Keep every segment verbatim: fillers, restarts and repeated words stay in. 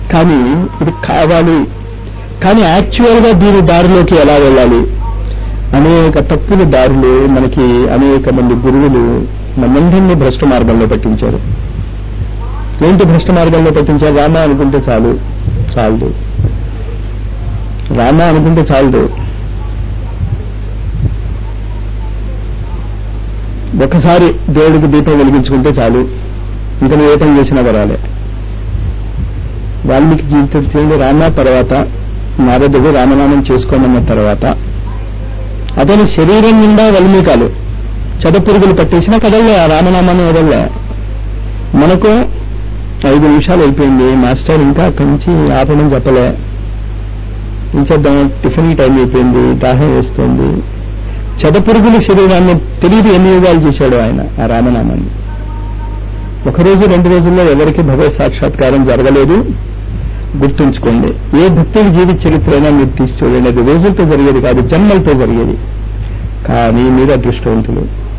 కానీ ఇది కావాలి. కానీ యాక్చువల్ గా దీని దారిలోకి ఎలా వెళ్ళాలి? అనేక తప్పుల దారులు మనకి అనేక మంది గురువులు మనందరినీ భ్రష్ట మార్గంలో పట్టించారు. ఏంటి భ్రష్ట మార్గంలో పట్టించారు? రామ అనుకుంటే చాలు చాలదు. రామ అనుకుంటే చాలదు. ఒకసారి దేవుడికి దీపం వెలిగించుకుంటే చాలు, ఇంకా నువ్వు ఏ పని చేసినా పర్వాలే. వాల్మీకి జీవితం చేయండి. రామ తర్వాత నారదుడు రామనామం చేసుకోమన్న తర్వాత అతని శరీరం నిండా వల్మీకాలు చెదపురుగులు పట్టేసినా కదల్లే, ఆ రామనామాన్ని వదల్లే. మనకు ఐదు నిమిషాలు అయిపోయింది, మాస్టర్ ఇంకా అక్కడి నుంచి ఆపడం చెప్పలే, ఇంచేద్దాం, టిఫిన్ టైం అయిపోయింది, దాహం వేస్తోంది. చెదపురుగుల శరీరాన్ని తెలియదు ఎన్ని యుగాలు చేశాడు ఆయన ఆ రామనామాన్ని. ఒకరోజు రెండు రోజుల్లో ఎవరికి భగవత్ సాక్షాత్కారం జరగలేదు. గుర్తుంచుకోండి, ఏ భక్తుడి జీవిత చరిత్ర అయినా మీరు తీసి చూడండి, అది రోజులతో జరిగేది కాదు, జన్మలతో జరిగేది. కానీ మీరు అదృష్టవంతులు.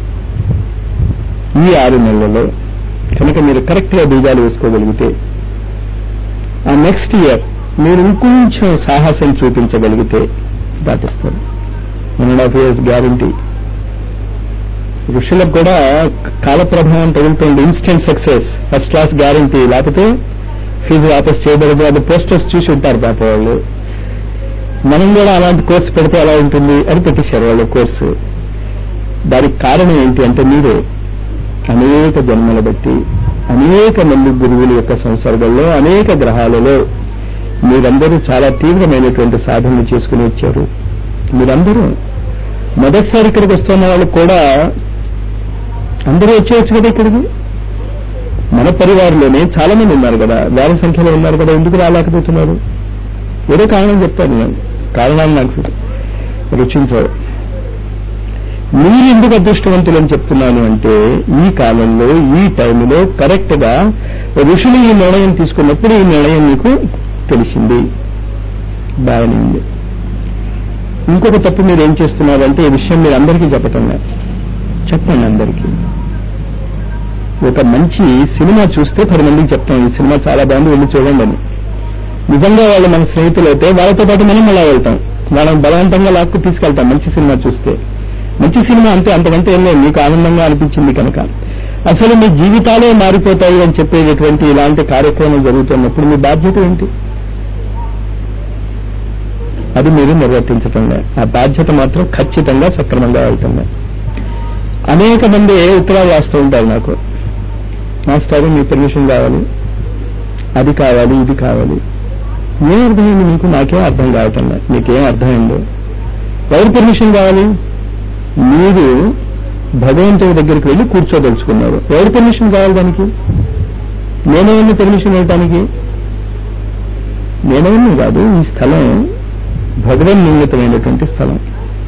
ఈ ఆరు నెలలలో కనుక మీరు కరెక్ట్ గా బీజాలు వేసుకోగలిగితే ఆ నెక్స్ట్ ఇయర్ మీరు ఇంకొంచెం సాహసం చూపించగలిగితే దాటిస్తారు. One and half years guarantee. ఋషులకు కూడా కాల ప్రభావం తగులుతుంది. Instant success, first class guarantee, లేకపోతే ఫీజు వాపస్ చేయబడదు. అది పోస్టర్స్ చూసి ఉంటారు పాప వాళ్ళు. మనం కూడా అలాంటి కోర్సు పెడితే ఎలా ఉంటుంది అని పెట్టేశారు వాళ్ళు కోర్సు. దానికి కారణం ఏంటి అంటే మీరే అనేక జన్మల బట్టి అనేక మంది గురువుల యొక్క సంసర్గంలో అనేక గ్రహాలలో మీరందరూ చాలా తీవ్రమైనటువంటి సాధనలు చేసుకుని వచ్చారు. మీరందరూ మొదటిసారి ఇక్కడికి వస్తున్న వాళ్ళు కూడా అందరూ వచ్చేయచ్చు కదా ఇక్కడికి. మన పరివారంలోనే చాలా మంది ఉన్నారు కదా, వేల సంఖ్యలో ఉన్నారు కదా, ఎందుకు రాలేకపోతున్నారు? ఏదో కారణం చెప్తాను నేను, కారణాలు నాకు రుచించవు. మీరు ఎందుకు అదృష్టవంతులని చెప్తున్నాను అంటే ఈ కాలంలో ఈ టైంలో కరెక్ట్ గా ఋషులు ఈ నిర్ణయం తీసుకున్నప్పుడు ఈ నిర్ణయం మీకు తెలిసింది, బాగుంది. ఇంకొక తప్పు మీరు ఏం చేస్తున్నారంటే ఈ విషయం మీరు అందరికీ చెప్పటం లేదు. చెప్పండి అందరికీ. ఒక మంచి సినిమా చూస్తే పది మందికి చెప్తాం ఈ సినిమా చాలా బాగుంది, వెళ్ళి చూడండి అని. నిజంగా వాళ్ళు మన స్నేహితులు అయితే వాళ్ళతో పాటు మనం అలా వెళ్తాం, వాళ్ళని బలవంతంగా లాక్కు తీసుకెళ్తాం మంచి సినిమా చూస్తే. మంచి సినిమా అంతే, అంతకంటే ఏం లేదు. మీకు ఆనందంగా అనిపించింది కనుక. అసలు మీ జీవితాలే మారిపోతాయి అని చెప్పేటటువంటి ఇలాంటి కార్యక్రమం జరుగుతున్నప్పుడు మీ బాధ్యత ఏంటి? అది మీరు నిర్వర్తించటం లేదు. ఆ బాధ్యత మాత్రం ఖచ్చితంగా సక్రమంగా వెళ్తుంది. అనేక మంది ఉత్తరాలు రాస్తూ ఉంటారు నాకు, మాస్టర్ మీ పర్మిషన్ కావాలి, అది కావాలి, ఇది కావాలి. ఏం అర్థమైంది మీకు? నాకేం అర్థం కావటం లేదు. మీకేం అర్థమైందో? ఎవరి పర్మిషన్ కావాలి? మీరు భగవంతుడి దగ్గరికి వెళ్ళి కూర్చోదలుచుకున్నారు, ఎవరి పర్మిషన్ కావాలి దానికి? నేనేమన్నా పర్మిషన్ ఇవ్వటానికి? నేనేమన్నా కాదు, ఈ స్థలం భగవన్ నిర్మితమైనటువంటి స్థలం.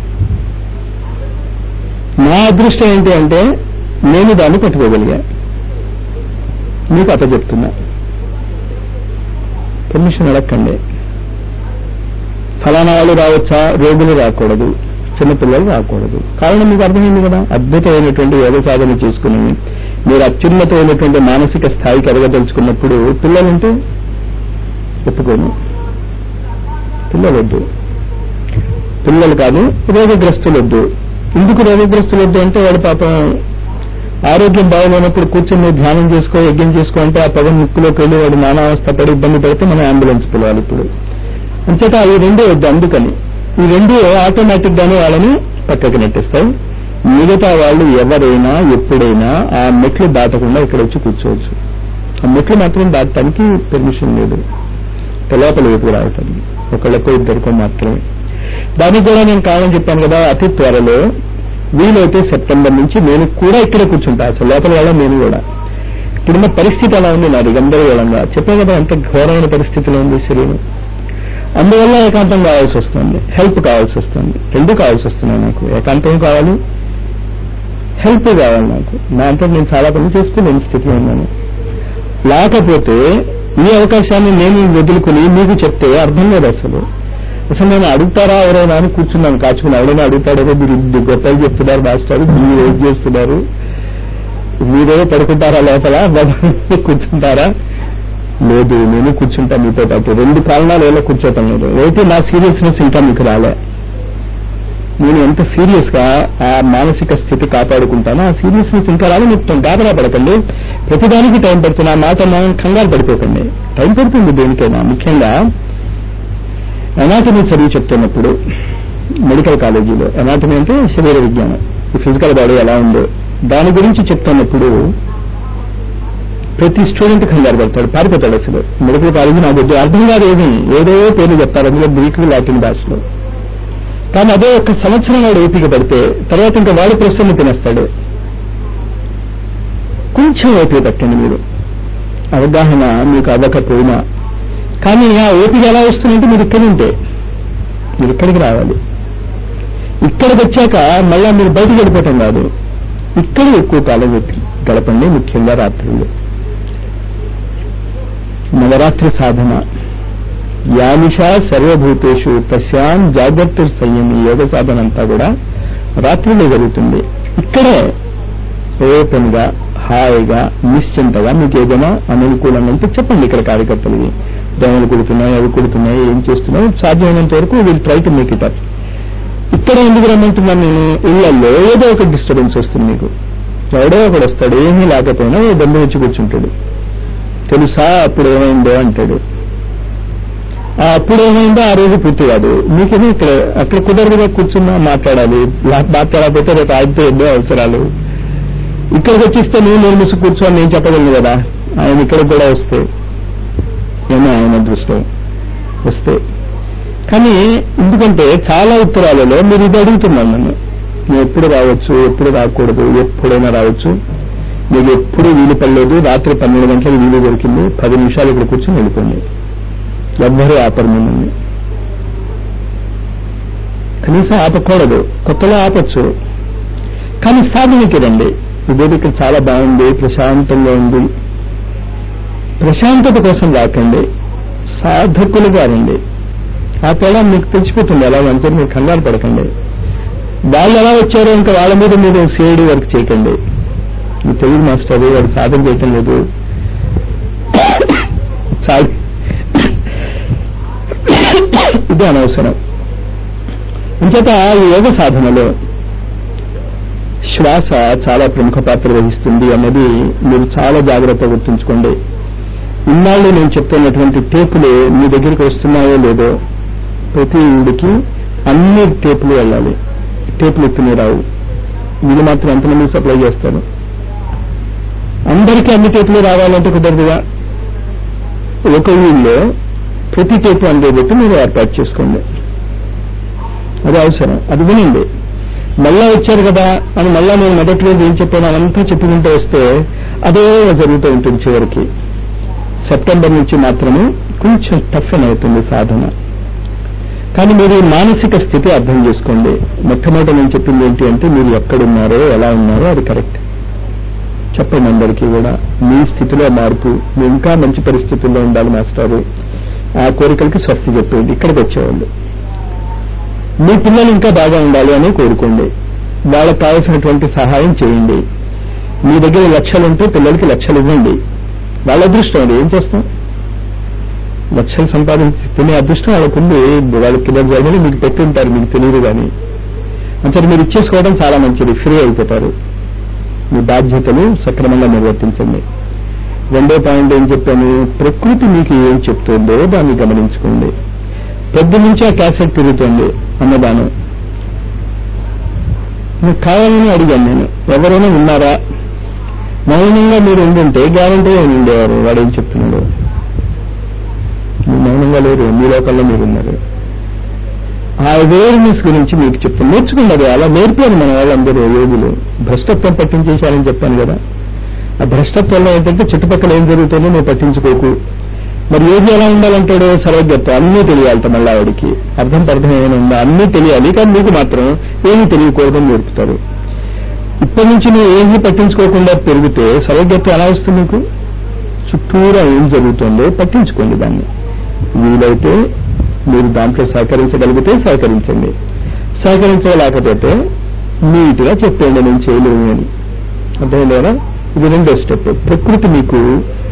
నా అదృష్టం ఏంటి అంటే నేను దాన్ని పట్టుకోగలిగా. మీకు అప్పచెప్తున్నా, పర్మిషన్ అడగండి. ఫలానా వాళ్ళు రావచ్చా? రోగులు రాకూడదు, చిన్నపిల్లలు రాకూడదు. కారణం మీకు అర్థమైంది కదా. అద్భుతమైనటువంటి యోగ సాధన చేసుకుని మీరు అత్యున్నతమైనటువంటి మానసిక స్థాయికి ఎదగదలుచుకున్నప్పుడు పిల్లలుంటే ఒప్పుకోను. పిల్లలొద్దు, పిల్లలు కాదు, రోగగ్రస్తులొద్దు. ఎందుకు రోగగ్రస్తులొద్దు అంటే వాడు పాపం ఆరోగ్యం బాగులేనప్పుడు కూర్చొని ధ్యానం చేసుకో, యజ్ఞం చేసుకో అంటే ఆ పదం ముక్కులోకి వెళ్ళి వాడు నానావస్థ పడి ఇబ్బంది పడితే మనం అంబులెన్స్ పిలవాలి. ఇప్పుడు అంచేత ఈ రెండే వద్దు. అందుకని ఈ రెండు ఆటోమేటిక్ గానే వాళ్ళని పక్కకి నెట్టిస్తాయి. మిగతా వాళ్ళు ఎవరైనా ఎప్పుడైనా ఆ మెట్లు దాటకుండా ఇక్కడ వచ్చి కూర్చోవచ్చు. ఆ మెట్లు మాత్రం దాటడానికి పర్మిషన్ లేదు, లోపల వైపు రావటానికి ఒకళ్ళకో ఇద్దరికో మాత్రమే. దానికి కూడా నేను కారణం చెప్పాను కదా, అతి త్వరలో వీలైతే సెప్టెంబర్ నుంచి నేను కూడా ఇక్కడే కూర్చుంటా. అసలు లోపల వాళ్ళ నేను కూడా. ఇప్పుడున్న పరిస్థితి అలా ఉంది నాది గందరగోళంగా. చెప్పాను కదా ఎంత ఘోరమైన పరిస్థితిలో ఉంది శరీరం. అందువల్ల ఏకాంతం కావాల్సి వస్తుంది, హెల్ప్ కావాల్సి వస్తుంది. రెండు కావాల్సి వస్తున్నాయి నాకు. ఏకాంతం కావాలి, హెల్ప్ కావాలి నాకు. నా అంతా నేను చాలా పని చేసుకోలేని స్థితిలో ఉన్నాను. లేకపోతే ఈ అవకాశాన్ని నేను వదులుకుని మీకు చెప్తే అర్థం లేదు అసలు. అసలు నేను అడుగుతారా ఎవరైనా అని కూర్చున్నాను కాచుకుని. ఎవరైనా అడుగుతాడో మీరు గొప్పలు చెప్తున్నారు మాస్టర్, మీరు ఏం చేస్తున్నారు, మీరేదో పడుకుంటారా లోపల కూర్చుంటారా? లేదు నేను కూర్చుంటా మీతో పాటు. రెండు కారణాలు ఎలా కూర్చోటం లేదు. అయితే నా సీరియస్నెస్ ఇంకా మీకు రాలే. నేను ఎంత సీరియస్ గా ఆ మానసిక స్థితి కాపాడుకుంటానో ఆ సీరియస్నెస్ ఇంకా రాలే. మీకు గాబరా పడకండి, ప్రతిదానికి టైం పడుతుంది. ఆ మాట మనం కంగారు పడిపోకండి, టైం పడుతుంది దేనికైనా. ముఖ్యంగా ఎనాటమీ చదివి చెప్తున్నప్పుడు మెడికల్ కాలేజీలో, ఎనాటమీ అంటే శరీర విజ్ఞానం, ఈ ఫిజికల్ బాడీ ఎలా ఉందో దాని గురించి చెప్తున్నప్పుడు ప్రతి స్టూడెంట్ కంగారు పడతాడు, పారిపోతాడు. అసలు మెడికల్ కాలేజీ నాకు వద్దు, అర్థం కాదు ఏమి, ఏదో పేర్లు చెప్తారు అందులో గ్రీకు లాటిన్ భాషలో. కానీ అదే ఒక సంవత్సరం వాడు ఓపిక పడితే తర్వాత ఇంకా వాడి ప్రశ్నలు తినేస్తాడు. కొంచెం ఓపిక పట్టండి మీరు, అవగాహన మీకు అవ్వకపోయినా. కానీ ఆ ఓపిక ఎలా వస్తుందంటే మీరు ఇక్కడ ఉంటే, మీరు ఇక్కడికి రావాలి. ఇక్కడికి వచ్చాక మళ్ళా మీరు బయటకు వెళ్ళిపోవటం కాదు, ఇక్కడ ఎక్కువ కాలం గడపండి, ముఖ్యంగా రాత్రులు. నవరాత్రి సాధన యానిషా సర్వభూతేషు తస్యాం జాగ్రత్త సంయమి. యోగ సాధన అంతా కూడా రాత్రిలో జరుగుతుంది. ఇక్కడే ఓపెన్ గా, హాయిగా, నిశ్చింతగా మీకు ఏదైనా అననుకూలంగా ఉంటే చెప్పండి. ఇక్కడ కార్యకర్తలు దోమలు కుడుతున్నాయి, అవి కుడుతున్నాయి, ఏం చేస్తున్నాయి, సాధ్యమైనంత వరకు వీళ్ళు try to make it up. ఇక్కడ ఎందుకు రమ్మంటున్నాను నేను, ఇళ్లలో ఏదో ఒక డిస్టర్బెన్స్ వస్తుంది మీకు. ఎవడో ఒకడు వస్తాడు, ఏమీ లేకపోయినా ఓ బంధు వచ్చి కూర్చుంటాడు. తెలుసా అప్పుడు ఏమైందో అంటాడు. ఆ అప్పుడు ఏమైందో ఆ రోజు పూర్తి కాదు. మీకేమో ఇక్కడ అక్కడ కుదరదుగా కూర్చున్నా మాట్లాడాలి, మాట్లాడకపోతే రేపు ఆగితే ఎన్నో అవసరాలు. ఇక్కడికి వచ్చిస్తే నేను నేను ముసుగు కూర్చోని నేను చెప్పగలను కదా. ఆయన ఇక్కడికి కూడా వస్తే ఏమో ఆయన దృష్టిలో వస్తే. కానీ ఎందుకంటే చాలా ఉత్తరాలలో మీరు ఇది అడుగుతున్నాను నన్ను, నేను ఎప్పుడు రావచ్చు, ఎప్పుడు రాకూడదు, ఎప్పుడైనా రావచ్చు, మీకు ఎప్పుడు వీలు పడలేదు, రాత్రి పన్నెండు గంటలకు వీలు దొరికింది, పది నిమిషాలు ఇక్కడ కూర్చొని వెళ్ళిపోండి, ఎవ్వరూ ఆపరు మిమ్మల్ని. కనీసం ఆపకూడదు, కొత్తలో ఆపచ్చు. కానీ సాధనకి రండి. ఇదేది ఇక్కడ చాలా బాగుంది, ప్రశాంతంగా ఉంది, ప్రశాంతత కోసం రాకండి, సాధకులుగా రండి. ఆ తేడా మీకు తెలిసిపోతుంది ఎలా అంటే మీరు కంగారు పడకండి. వాళ్ళు ఎలా వచ్చారో ఇంకా వాళ్ళ మీద మీరు సిఐడి వర్క్ చేయకండి. మీ తెలుగు మాస్టర్ వాడు సాధన చేయటం లేదు, ఇది అనవసరం. అంచేత ఈ యోగ సాధనలో శ్వాస చాలా ప్రముఖ పాత్ర వహిస్తుంది అన్నది మీరు చాలా జాగ్రత్తగా గుర్తుంచుకోండి. ఇన్నాళ్ళు నేను చెప్తున్నటువంటి టేపులు మీ దగ్గరికి వస్తున్నాయో లేదో, ప్రతి ఊడికి అన్ని టేపులు వెళ్ళాలి. టేపులు ఎత్తునే రావు, వీళ్ళు మాత్రం ఎంతమంది సప్లై చేస్తారు. అందరికీ అన్ని టేపులు రావాలంటే కుదరదుగా. ఒక ఊళ్ళో ప్రతి టేపు అందేబెట్టి మీరు ఏర్పాటు చేసుకోండి, అది అవసరం. అది వినండి. మళ్ళా వచ్చారు కదా అని మళ్ళా నేను మొదటి రోజు ఏం చెప్పాను అదంతా చెప్పుకుంటూ వస్తే అదే జరుగుతూ ఉంటుంది. చివరికి సెప్టెంబర్ నుంచి మాత్రమే కొంచెం టఫ్ అని అవుతుంది సాధన. కానీ మీరు మానసిక స్థితి అర్థం చేసుకోండి. మొట్టమొదటి నేను చెప్పింది ఏంటి అంటే మీరు ఎక్కడున్నారో ఎలా ఉన్నారో అది కరెక్ట్ చెప్పండి. అందరికీ కూడా మీ స్థితిలో మార్పు, మీరు ఇంకా మంచి పరిస్థితుల్లో ఉండాలి మాస్టారు, ఆ కోరికలకి స్వస్తి చెప్పేయండి. ఇక్కడికి వచ్చేవాళ్ళు మీ పిల్లలు ఇంకా బాగా ఉండాలి అని కోరుకోండి, వాళ్ళకి కావాల్సినటువంటి సహాయం చేయండి. మీ దగ్గర లక్షలుంటే పిల్లలకి లక్షలు ఇవ్వండి, వాళ్ళ అదృష్టం అది, ఏం చేస్తాం. లక్షలు సంపాదించి తినే అదృష్టం వాళ్ళకుంది, వాళ్ళ పిల్లలు జరిగిన మీకు పెట్టుంటారు, మీకు తెలియదు. కానీ అంటే మీరు ఇచ్చేసుకోవడం చాలా మంచిది, ఫ్రీ అయిపోతారు. మీ బాధ్యతలు సక్రమంగా నిర్వర్తించండి. రెండో పాయింట్ ఏం చెప్పాను, ప్రకృతి మీకు ఏం చెప్తుందో దాన్ని గమనించుకోండి. పెద్ద నుంచి ఆ క్యాసెట్ తిరుగుతోంది అన్నదానం, మీకు కావాలని అడిగాను నేను. ఎవరైనా ఉన్నారా? మౌనంగా మీరు ఉండుంటే గ్యారంటీగా ఉండేవారు. వాడేం చెప్తున్నాడు, మీరు మౌనంగా లేరు, మీ లోకల్లో మీరున్నారు. ఆ అవేర్నెస్ గురించి మీకు చెప్తాను, నేర్చుకున్నది. అలా నేర్పారు మన వాళ్ళందరూ యోగులు. భ్రష్టత్వం పట్టించేశారని చెప్పాను కదా. ఆ భ్రష్టత్వంలో ఏంటంటే చుట్టుపక్కల ఏం జరుగుతుందో నువ్వు పట్టించుకోకు. మరి యోగి ఎలా ఉండాలంటాడు, సర్వజ్ఞత్వం, అన్నీ తెలియాలట. మళ్ళా వాడికి అర్థం అర్థం ఏమైనా ఉందా, అన్నీ తెలియాలి. కానీ నీకు మాత్రం ఏమీ తెలియకూడదని నేర్పుతారు. ఇప్పటి నుంచి నువ్వు ఏమీ పట్టించుకోకుండా పెరిగితే సర్వజ్ఞత్వం ఎలా వస్తుంది నీకు? చుట్టూరా ఏం జరుగుతుందో పట్టించుకోండి దాన్ని. వీలైతే మీరు దాంట్లో సహకరించగలిగితే సహకరించండి, సహకరించలేకపోతే నీట్గా చెప్పండి నేను చేయలేను అని. అర్థం లేదా? ఇది రెండో స్టెప్. ప్రకృతి మీకు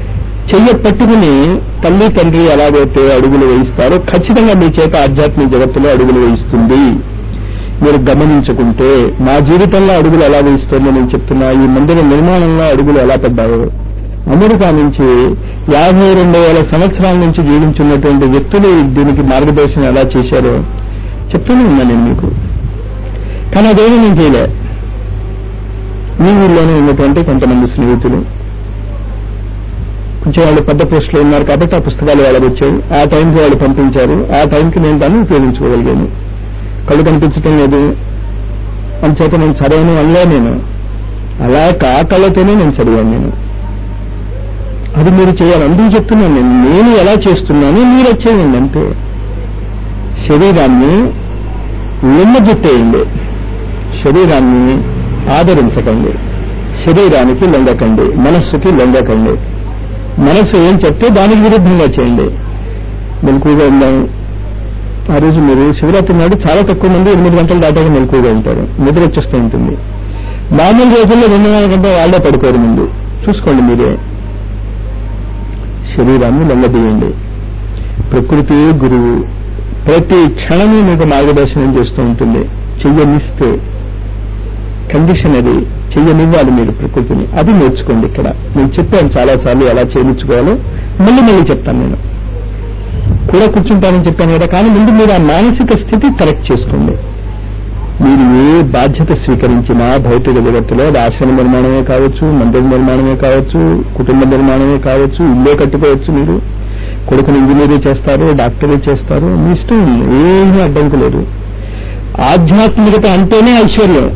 చెయ్య పట్టుకుని తల్లి తండ్రి ఎలాగైతే అడుగులు వేయిస్తారో ఖచ్చితంగా మీ చేత ఆధ్యాత్మిక జగత్తులో అడుగులు వేయిస్తుంది. మీరు గమనించుకుంటే మా జీవితంలో అడుగులు ఎలా వేయిస్తుందో నేను చెప్తున్నా. ఈ మందిర నిర్మాణంలో అడుగులు ఎలా పడ్డాయో, అమెరికా నుంచి యాభై రెండు వేల సంవత్సరాల నుంచి జీవించున్నటువంటి వ్యక్తులు దీనికి మార్గదర్శనం ఎలా చేశారో చెప్తూనే ఉన్నా నేను మీకు. కానీ అదేమీ నేను చేయలే. మీ ఊళ్ళోనే ఉన్నటువంటి కొంతమంది స్నేహితులు కొంచెం వాళ్ళు పెద్ద పోస్టులో ఉన్నారు కాబట్టి ఆ పుస్తకాలు వాళ్ళకి వచ్చాయి. ఆ టైంకి వాళ్ళు పంపించారు. ఆ టైంకి నేను దాన్ని ఉపయోగించుకోగలిగాను. కళ్ళు కనిపించటం లేదు అంచేత నేను చదవను అనలే. నేను అలా కాకలతోనే నేను చదివాను. నేను అది మీరు చేయాలి. అందుకు చెప్తున్నాను నేను నేను ఎలా చేస్తున్నానో మీరు వచ్చేయండి అంతే. శరీరాన్ని లొంగజుట్టేయండి, శరీరాన్ని ఆదరించకండి, శరీరానికి లొంగకండి, మనస్సుకి లొంగకండి. మనస్సు ఏం చెప్తే దానికి విరుద్ధంగా చేయండి. మెలకువగా ఉందాం. ఆ రోజు మీరు శివరాత్రి నాడు చాలా తక్కువ మంది ఎనిమిది గంటలు దాటాక మెలకువగా ఉంటారు, నిద్ర వచ్చేస్తూ ఉంటుంది. మామూలు రోజుల్లో రెండున్నర గంటల వాళ్ళే పడుకోరు. ముందు చూసుకోండి మీరే. శరీరాన్ని లొంగదీయండి. ప్రకృతి గురువు ప్రతి క్షణము మీకు మార్గదర్శనం చేస్తూ ఉంటుంది. చెయ్యనిస్తే కండిషన్ అది, చెయ్యనివ్వాలి మీరు ప్రకృతిని. అది నేర్చుకోండి. ఇక్కడ నేను చెప్పాను చాలాసార్లు ఎలా చేయించుకోవాలో, మళ్ళీ మళ్ళీ చెప్తాను. నేను కూడా కూర్చుంటానని చెప్పాను కదా. కానీ ముందు మీరు ఆ మానసిక స్థితి కరెక్ట్ చేసుకోండి. మీరు ఏ బాధ్యత స్వీకరించినా భౌతిక జగత్తులో అది ఆశ్రమ నిర్మాణమే కావచ్చు, మందిర నిర్మాణమే కావచ్చు, కుటుంబ నిర్మాణమే కావచ్చు, ఇల్లే కట్టుకోవచ్చు. మీరు కొడుకుని ఇంజనీరీ చేస్తారు, డాక్టరీ చేస్తారు, మీ ఇష్టం, ఏమీ అడ్డంకు లేదు. ఆధ్యాత్మికత అంటేనే ఐశ్వర్యం.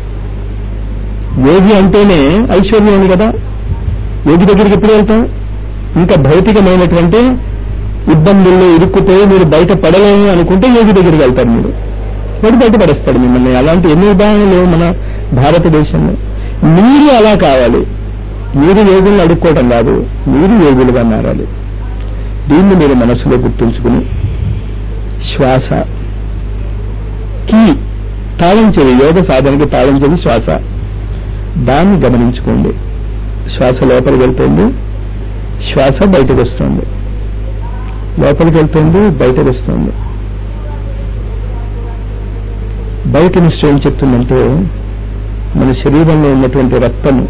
యోగి అంటేనే ఐశ్వర్యం ఉంది కదా. యోగి దగ్గరికి ఎప్పుడు వెళ్తాం? ఇంకా భౌతికమైనటువంటి ఇబ్బందుల్లో ఇరుక్కుపోయి మీరు బయట పడలేము అనుకుంటే యోగి దగ్గరికి వెళ్తారు. మీరు వాడు బయట పడేస్తాడు మిమ్మల్ని. అలాంటి ఎన్ని ఉదాహరణలు లేవు మన భారతదేశంలో. మీరు అలా కావాలి. మీరు యోగులను అడుక్కోవటం కాదు, మీరు యోగులుగా మారాలి. దీన్ని మీరు మనసులో గుర్తుంచుకుని శ్వాస కీ తాళం చెవి, యోగ సాధనకి తాళం చెవి శ్వాస. దాన్ని గమనించుకోండి. శ్వాస లోపలికి వెళ్తుంది, శ్వాస బయటకు వస్తుంది. లోపలికి వెళ్తుంది, బయటకు వస్తుంది. బయట నిష్ట ఏం చెప్తుందంటే మన శరీరంలో ఉన్నటువంటి రక్తము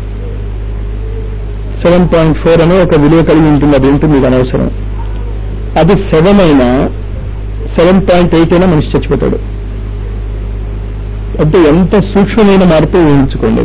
సెవెన్ పాయింట్ ఫోర్ అనే ఒక విలువ కలిగి ఉంటుంది. అదేంటో మీకు అనవసరం. అది సెవెన్ అయినా సెవెన్ పాయింట్ ఎయిట్ అయినా మనిషి చచ్చిపోతాడు. అంటే ఎంత సూక్ష్మమైన మార్పు ఊహించుకోండి.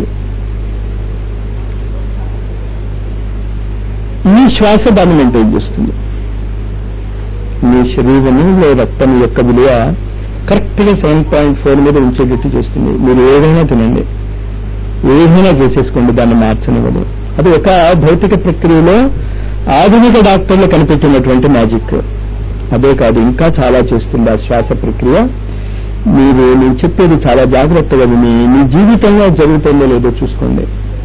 మీ శ్వాస దాన్ని మెయింటైన్ చేస్తుంది. మీ శరీరంలో రక్తం యొక్క విలువ కరెక్ట్ గా సెవెన్ పాయింట్ ఫోర్ మీద ఉంచేటట్టు చేస్తుంది. మీరు ఏదైనా తినండి, ఏదైనా చేసేసుకోండి, దాన్ని మార్చనివ్వదు. అది ఒక భౌతిక ప్రక్రియలో ఆధునిక డాక్టర్లు కనిపెట్టినటువంటి మ్యాజిక్. అదే కాదు, ఇంకా చాలా చేస్తుంది ఆ శ్వాస ప్రక్రియ. మీరు నేను చెప్పేది చాలా జాగ్రత్తగా విని మీ జీవితంలో జరుగుతుందో లేదో చూసుకోండి.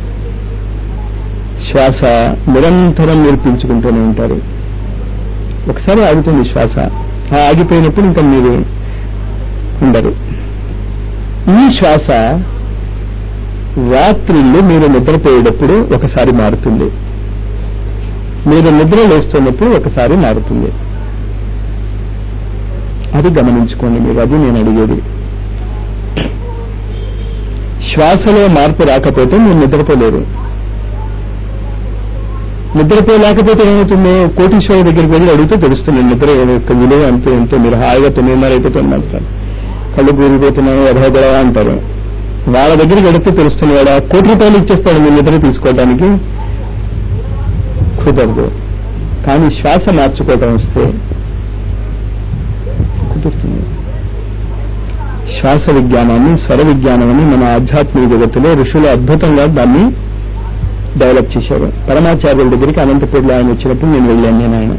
శ్వాస నిరంతరం మీరు పీల్చుకుంటూనే ఉంటారు. ఒకసారి ఆగుతుంది శ్వాస. ఆ ఆగిపోయినప్పుడు ఇంకా మీరు ఉండరు. ఈ శ్వాస రాత్రిళ్ళు మీరు నిద్రపోయేటప్పుడు ఒకసారి మారుతుంది, మీరు నిద్ర లేస్తున్నప్పుడు ఒకసారి మారుతుంది. అది గమనించుకోండి మీరు. అది నేను అడిగేది. శ్వాసలో మార్పు రాకపోతే మీరు నిద్రపోలేరు. నిద్రపోలేకపోతే ఏమవుతుంది? కోటీశ్వరుడి దగ్గరికి వెళ్ళి అడిగితే తెలుస్తుంది నిద్ర యొక్క విలువ అంతే ఎంతో. మీరు హాయిగా తొమ్మిదిన్నర అయిపోతుంది మాత్రం కళ్ళు కూరిపోతున్నాను ఎదగడవా అంటారు. వాళ్ళ దగ్గరికి అడిగితే తెలుస్తుంది. వాడు కోటి రూపాయలు ఇచ్చేస్తాడు మీ నిద్ర తీసుకోవడానికి. కుదరదు. కానీ శ్వాస మార్చుకోవటం వస్తే కుదురుతుంది. శ్వాస విజ్ఞానాన్ని, స్వర విజ్ఞానాన్ని మన ఆధ్యాత్మిక జగత్తులో ఋషులు అద్భుతంగా దాన్ని డెవలప్ చేశారు. పరమాచార్యుల దగ్గరికి అనంతపూర్లో ఆయన వచ్చినప్పుడు నేను వెళ్ళాను. నేను ఆయన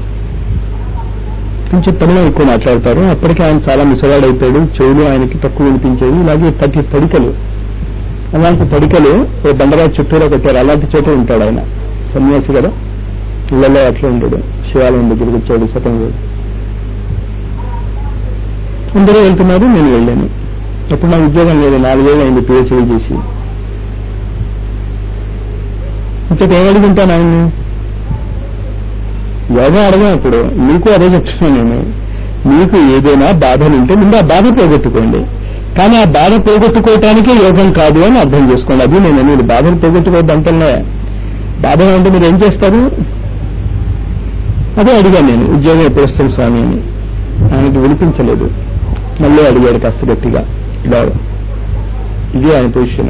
కొంచెం తమిళం ఎక్కువ మాట్లాడతారు. అప్పటికే ఆయన చాలా ముసలాడైపోయాడు, చెవులు ఆయనకి తక్కువ వినిపించేవి. ఇలాగే పది పడికలు, అలాంటి పడికలు ఓ బండరాజు చుట్టూలో కట్టారు. అలాంటి చోట ఉంటాడు ఆయన, సన్యాసి కదా. ఇళ్లలో అట్లా ఉంటాడు. శివాలయం దగ్గరికి వచ్చాడు సతంగా. అందరూ వెళ్తున్నారు, నేను వెళ్ళాను. అప్పుడు నా ఉద్యోగం లేదు, నాలుగేళ్ళు అయింది పిహెచ్డీ చేసి. ఇంతకు ఏం అడుగుంటాను ఆయన్ని? యోగా అడగా ఇప్పుడు మీకు అదే చెప్తున్నాను నేను. మీకు ఏదైనా బాధలు ఉంటే ముందు ఆ బాధ పోగొట్టుకోండి. కానీ ఆ బాధ పోగొట్టుకోవటానికి యోగం కాదు అని అర్థం చేసుకోండి. అది నేను మీరు బాధను పోగొట్టుకోవద్దు అంటలే. బాధ అంటే మీరు ఏం చేస్తారు? అదే అడిగాను నేను. ఉద్యోగం ఎప్పుడు వస్తుంది స్వామి అని. ఆయనకి వినిపించలేదు. మళ్ళీ అడిగాడు కాస్త గట్టిగా. ఇలా ఇది ఆయన పొజిషన్.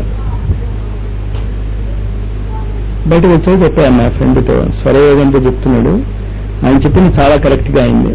బయటకు వచ్చాక చెప్పాను మా ఫ్రెండ్తో, స్వరయోగంతో చెప్తున్నాడు. ఆయన చెప్పింది చాలా కరెక్ట్గా అయింది.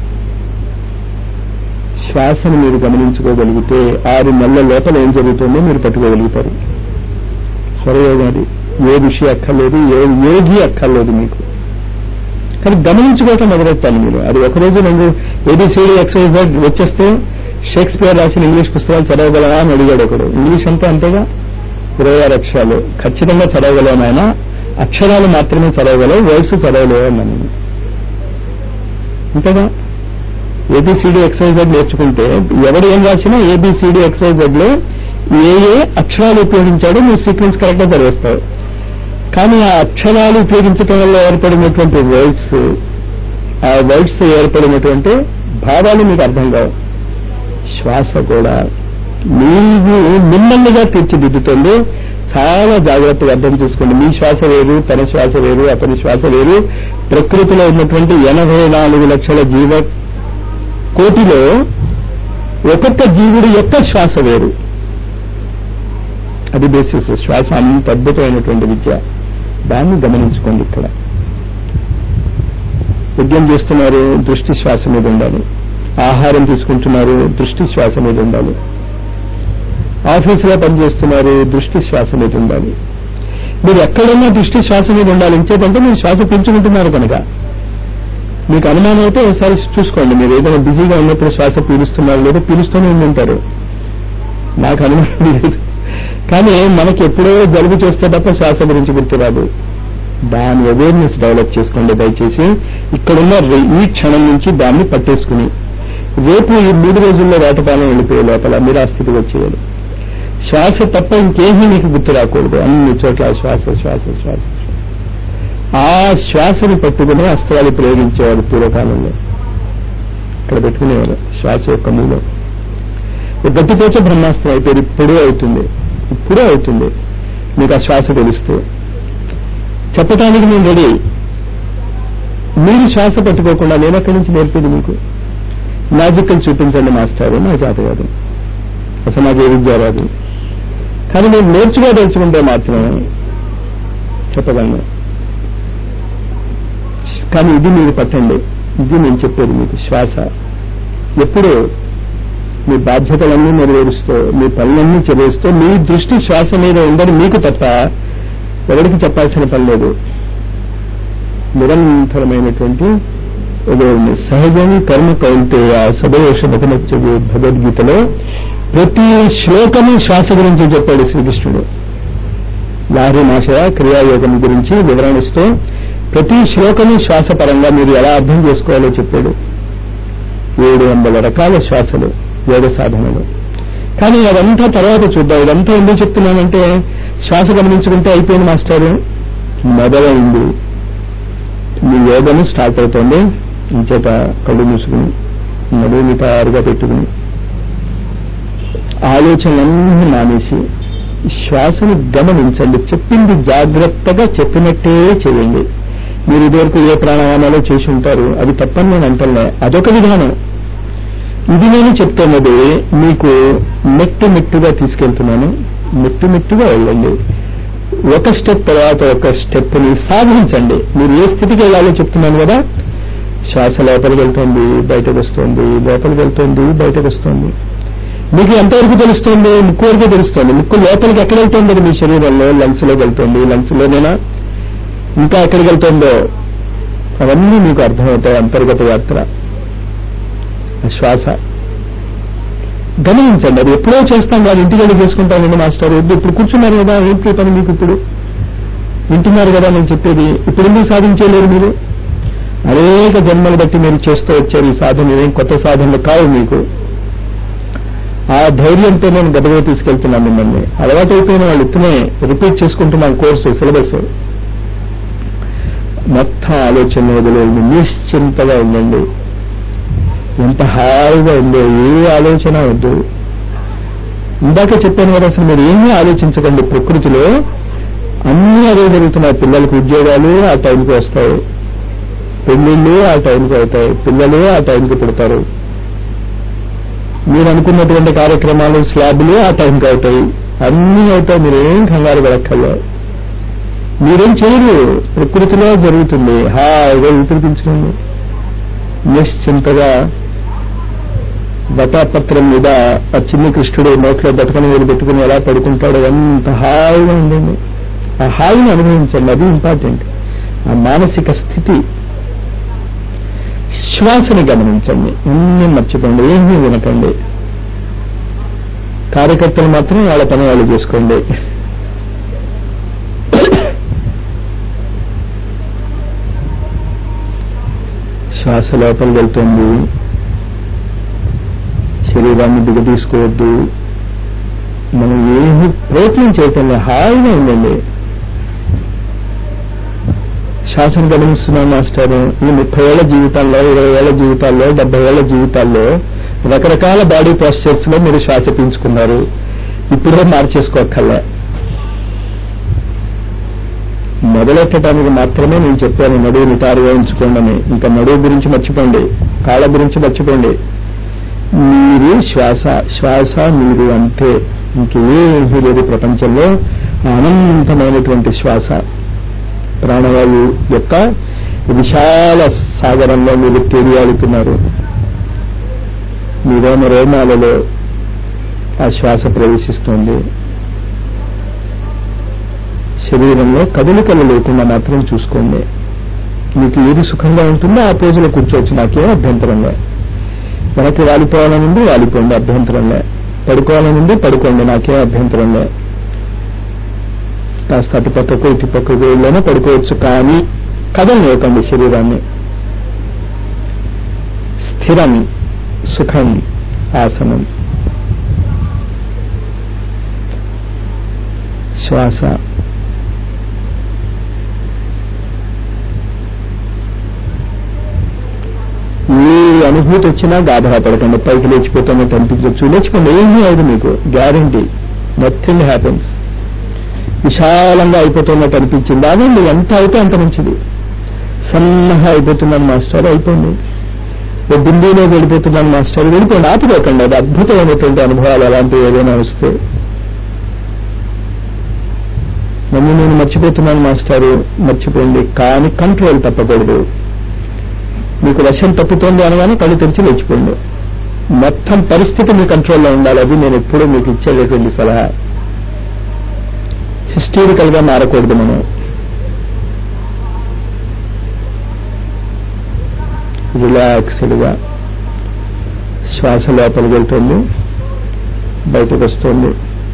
శ్వాసను మీరు గమనించుకోగలిగితే ఆరు నెలల లోపల ఏం జరుగుతుందో మీరు పట్టుకోగలుగుతారు. స్వరయోగం అది. ఏ ఋషి అక్కర్లేదు, ఏ యోగి అక్కర్లేదు మీకు. కానీ గమనించుకోవటం మొదలెట్టాలి మీరు. అది ఒకరోజు రెండు ఏబిసిడి ఎక్సైజ్ వచ్చేస్తే షేక్స్పియర్ రాసిన ఇంగ్లీష్ పుస్తకాలు చదవగలరా అని అడిగాడు ఒకడు. ఇంగ్లీష్ అంతా అంతేగా, ఇరవై ఆరు అక్షరాలు ఖచ్చితంగా చదవగలవు ఆయన, అక్షరాలు మాత్రమే చదవగలవు, వర్డ్స్ చదవలేవు అన్నాను. అంతేగా. ఏబిసిడి ఎక్సైజ్ నేర్చుకుంటే ఎవడు ఏం రాసినా ఏబిసిడి ఎక్సైజ్ లో ఏ ఏ అక్షరాలు ఉపయోగించాడో మీరు సీక్వెన్స్ కరెక్ట్ గా చదివేస్తావు. కానీ ఆ అక్షరాలు ఉపయోగించడం వల్ల ఏర్పడినటువంటి వర్డ్స్, ఆ వర్డ్స్ ఏర్పడినటువంటి భావాలు మీకు అర్థం కావు. శ్వాస కూడా మీరు మిమ్మల్నిగా తీర్చిదిద్దుతుంది. చాలా జాగ్రత్తగా అర్థం చేసుకోండి. మీ శ్వాస వేరు, తన శ్వాస వేరు, అతని శ్వాస వేరు. ప్రకృతిలో ఉన్నటువంటి ఎనభై నాలుగు లక్షల జీవ కోటిలో ఒక్కొక్క జీవుడి యొక్క శ్వాస వేరు. అది బేసిస్. శ్వాస అంత అద్భుతమైనటువంటి విద్య. దాన్ని గమనించుకోండి. ఇక్కడ యజ్ఞం చేస్తున్నారు, దృష్టి శ్వాస మీద ఉండాలి. ఆహారం తీసుకుంటున్నారు, దృష్టి శ్వాస మీద ఉండాలి. ఆఫీసులో పనిచేస్తున్నారు, దృష్టి శ్వాస మీద ఉండాలి. మీరు ఎక్కడున్నా దృష్టి శ్వాస మీద ఉండాలి. ఇంకేదంటే మీరు శ్వాస పీల్చుకుంటున్నారు కనుక. మీకు అనుమానం అయితే ఒకసారి చూసుకోండి. మీరు ఏదైనా బిజీగా ఉన్నప్పుడు శ్వాస పీలుస్తున్నారు లేదో పీలుస్తూనే ఉంటుంటారు. నాకు అనుమానం లేదు. కానీ మనకి ఎప్పుడో జలుబు చేస్తే తప్ప శ్వాస గురించి గుర్తురాదు. దాని అవేర్నెస్ డెవలప్ చేసుకోండి దయచేసి. ఇక్కడున్న ఈ క్షణం నుంచి దాన్ని పట్టేసుకుని రేపు ఈ మూడు రోజుల్లో వేటపాలెం వెళ్ళిపోయే లోపల మీరు ఆ స్థితికి వచ్చేయాలి. శ్వాస తప్ప ఇంకేమీ మీకు గుర్తు రాకూడదు. అన్ని చోట్ల శ్వాస శ్వాస శ్వాస. ఆ శ్వాసను పట్టుకుని అస్త్రాలు ప్రయోగించేవాడు పూర్వకాలంలో. ఇక్కడ పెట్టుకునేవారు శ్వాస యొక్క మూలం. గట్టిపోచే బ్రహ్మాస్త్రం అయిపోయింది. ఇప్పుడే అవుతుంది, ఇప్పుడే అవుతుంది. మీకు ఆ శ్వాస తెలిస్తే చెప్పటానికి నేను రెడీ. మీరు శ్వాస పట్టుకోకుండా నేను ఎక్కడి నుంచి నేర్పేది మీకు? మ్యాజికల్ చూపించండి మాస్టారు, నా చేత కాదు, అసలు నాకు ఏ విద్య రాదు. కానీ నేను నేర్చుకోదలుచుకుంటే మాత్రమే చెప్పగలను. కానీ ఇది మీరు పట్టండి. ఇది నేను చెప్పేది మీకు. శ్వాస ఎప్పుడూ మీ బాధ్యతలన్నీ నెరవేరుస్తూ, మీ పనులన్నీ చెల్లిస్తూ, మీ దృష్టి శ్వాస మీద ఉందని మీకు తప్ప ఎవరికి చెప్పాల్సిన పని లేదు. నిరంతరమైనటువంటి సహజం కర్మ కౌంటేయ సదోషమతమచ్చది భగవద్గీతలో ప్రతి శ్లోకము శ్వాస గురించి చెప్పాడు శ్రీకృష్ణుడు. లాహరి మాషయ క్రియాయోగం గురించి వివరణిస్తూ ప్రతి శ్లోకము శ్వాస పరంగా మీరు ఎలా అర్థం చేసుకోవాలో చెప్పాడు. ఏడు వందల రకాల శ్వాసలు యోగ సాధనలు. కానీ అదంతా తర్వాత చూద్దాం. ఇదంతా ఎందుకు చెప్తున్నానంటే శ్వాస గమనించుకుంటే అయిపోయింది మాస్టారు, మొదలైంది. మీ యోగము స్టార్ట్ అవుతోంది. ఇంచేత కళ్ళు మూసుకుని నడుము తయారుగా పెట్టుకుని ఆలోచనలన్నీ మానేసి శ్వాసను గమనించండి. చెప్పింది జాగ్రత్తగా చెప్పినట్టే చేయండి. మీరు ఇదివరకు ఏ ప్రాణాయామాలో చేసి ఉంటారు, అది తప్పని నేను అంటలే, అదొక విధానం. ఇది నేను చెప్తున్నది మీకు మెట్టు మెట్టుగా తీసుకెళ్తున్నాను. మెట్టు మెట్టుగా వెళ్ళండి. ఒక స్టెప్ తర్వాత ఒక స్టెప్ ని సాధించండి. మీరు ఏ స్థితికి వెళ్ళాలో చెప్తున్నాను కదా. శ్వాస లోపలికి వెళ్తోంది, బయటకు వస్తోంది, లోపలికి వెళ్తోంది, బయటకు వస్తోంది. మీకు ఎంతవరకు తెలుస్తోంది? ముక్కు వరకు తెలుస్తోంది. ముక్కు లోపలికి ఎక్కడ వెళ్తోంది? మీ శరీరంలో లంగ్స్ లోకి వెళ్తోంది. లంగ్స్ లోనేనా ఇంకా ఎక్కడికి వెళ్తోందో అవన్నీ మీకు అర్థమవుతాయి. అంతర్గత యాత్ర శ్వాస గమనించండి. అది ఎప్పుడో చేస్తాం కాదు, ఇంటికి వెళ్ళి చేసుకుంటానండి మాస్టర్. వద్దు, ఇప్పుడు కూర్చున్నారు కదా, ఏంటి పని మీకు? ఇప్పుడు వింటున్నారు కదా నేను చెప్పేది. ఇప్పుడు ఎందుకు సాధించలేరు మీరు? అనేక జన్మలు బట్టి మీరు చేస్తూ వచ్చారు ఈ సాధన. ఏం కొత్త సాధనలు కావు మీకు. ఆ ధైర్యంతో నేను గదగా తీసుకెళ్తున్నాను మిమ్మల్ని. అలవాటు అయిపోయిన వాళ్ళు ఇతనే రిపీట్ చేసుకుంటున్నాం కోర్సు సిలబస్. మొత్తం ఆలోచన వదిలేయండి, నిశ్చింతగా ఉండండి. ఎంత హాయిగా ఉందో, ఏ ఆలోచన వద్దు. ఇందాక చెప్పాను కదా, అసలు మీరు ఏమీ ఆలోచించకండి. ప్రకృతిలో అన్నీ అదే జరుగుతున్నాయి. పిల్లలకు ఉద్యోగాలు ఆ టైంకి వస్తాయి, పెళ్లిళ్ళు ఆ టైంకి అవుతాయి, పిల్లలు ఆ టైంకి పుడతారు, మీరు అనుకున్నటువంటి కార్యక్రమాలు స్లాబ్లు ఆ టైంకి అవుతాయి, అన్నీ అవుతాయి. మీరేం కంగారు పడక్కర్లేదు, మీరేం చేయరు. ప్రకృతిలో జరుగుతుంది. హాయిగా ఊపిరి పీల్చుకోండి, నిశ్చింతగా. వటాపత్రం మీద ఆ చిన్ని కృష్ణుడు నోట్లో బతుకని మీరు పెట్టుకుని ఎలా పడుకుంటాడో ఎంత హాయిగా ఉండండి. ఆ హాయిని అనుభవించండి, అది ఇంపార్టెంట్. ఆ మానసిక స్థితి. శ్వాసని గమనించండి, అన్నీ మర్చిపోండి, ఏమీ వినకండి. కార్యకర్తలు మాత్రం వాళ్ళ పని వాళ్ళు చేసుకోండి. శ్వాస లోపల వెళ్తుంది, శరీరాన్ని దిగదీసుకోవద్దు. మనం ఏమి ప్రయత్నం చేయటం, హాయిగా ఉండండి. శ్వాసను గమనిస్తున్నాం మాస్టర్. ఈ ముప్పై ఏళ్ల జీవితాల్లో, ఇరవై ఏళ్ల జీవితాల్లో, డెబ్బై ఏళ్ల జీవితాల్లో రకరకాల బాడీ పోస్చర్స్ లో మీరు శ్వాస పీల్చుకున్నారు. ఇప్పుడే మార్చేసుకోక్కర్లే. మొదలెట్టడానికి మాత్రమే నేను చెప్పాను నడువు నిటారుగా ఉంచుకోండి. ఇంకా నడువు గురించి మర్చిపోండి, కాళ్ళ గురించి మర్చిపోండి. మీరు శ్వాస, శ్వాస మీరు అంతే, ఇంకేమీ లేదు ప్రపంచంలో. అనంతమైనటువంటి శ్వాస, ప్రాణవాయు యొక్క విశాల సాగరంలో మీరు తేలియాడుతున్నారు. మీ రోమ రోమాలలో ఆ శ్వాస ప్రవేశిస్తోంది. శరీరంలో కదలికలు లేకుండా మాత్రం చూసుకోండి. మీకు ఏది సుఖంగా ఉంటుందో ఆ పోజులో కూర్చోవచ్చు, నాకేం అభ్యంతరంలే. వెనక్కి వాలిపోవాలనుంది వాలిపోండి, అభ్యంతరంలే. పడుకోవాలనుంది పడుకోండి, నాకేం అభ్యంతరంలే. కాస్త అటు పక్కకు ఇటు పక్కకు వెళ్ళైనా పడుకోవచ్చు, కానీ కదలనివ్వకండి శరీరాన్ని. స్థిరం సుఖం ఆసనం. శ్వాస. ఏ అనుభూతి వచ్చినా గాబరాపడకండి. పైకి లేచిపోతామో అనిపించవచ్చు, లేచిపోండి, ఏమీ అవ్వదు మీకు, గ్యారంటీ. Nothing happens. విశాలంగా అయిపోతున్నట్టు అనిపించింది, అదండి. ఎంత అయితే అంత మంచిది. సన్నగా అయిపోతున్నాను మాస్టర్, అయిపోండి. ఓ బిందువులో వెళ్ళిపోతున్నాను మాస్టర్, వెళ్ళిపోండి, ఆపిపోకండి. అది అద్భుతమైనటువంటి అనుభవాలు అలాంటివి ఏదైనా వస్తే. నన్ను నేను మర్చిపోతున్నాను మాస్టారు, మర్చిపోండి, కానీ కంట్రోల్ తప్పకూడదు. మీకు వశం తప్పుతోంది అనగానే కళ్ళు తెరిచి లేచిపోండి. మొత్తం పరిస్థితి మీ కంట్రోల్లో ఉండాలి. అది నేను ఎప్పుడూ మీకు ఇచ్చేటటువంటి సలహా. హిస్టరికల్ గా మారకూడదు మనం. రిలాక్స్డ్ గా శ్వాస లోపలికి వెళ్తుంది, బయటకు వస్తుంది.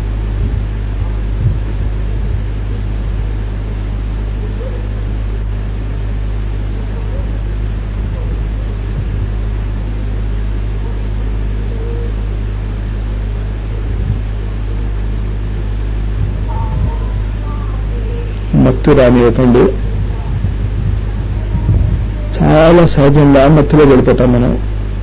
మత్తు రానివ్వకండి. చాలా సహజంగా మత్తులో వెళ్ళిపోతాం మనం.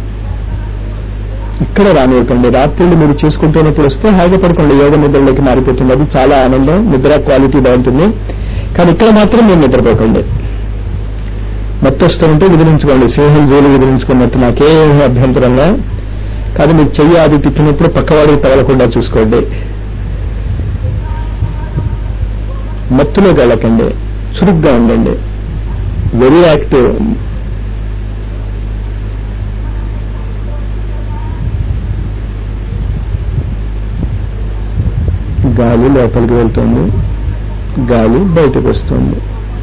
ఇక్కడ రానివ్వకండి. రాత్రిళ్ళు మీరు చేసుకుంటున్నప్పుడు వస్తే హాయిగా పడుకోండి, యోగ నిద్రలోకి మారిపోతుంది. అది చాలా ఆనందం, నిద్ర క్వాలిటీ బాగుంటుంది. కానీ ఇక్కడ మాత్రం మీరు నిద్రపోకండి. మత్తు వస్తూ ఉంటే విదిలించుకోండి, సింహం జోలు విదిలించుకున్నట్టు. నాకేం అభ్యంతరంగా కాదు. మీరు చెయ్యి అది తిప్పినప్పుడు పక్కవాడికి తగలకుండా చూసుకోండి. మత్తులోకి వెళ్ళకండి, చురుగ్గా ఉండండి, వెరీ యాక్టివ్. గాలి లోపలికి వెళ్తుంది, గాలి బయటకు వస్తుంది.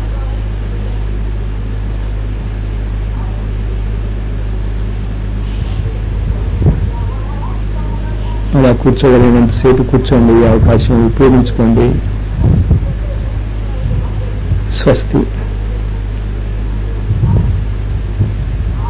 అలా కూర్చోగలిగినంతసేపు కూర్చోండి, ఈ అవకాశం ఉపయోగించుకోండి. స్వస్తి.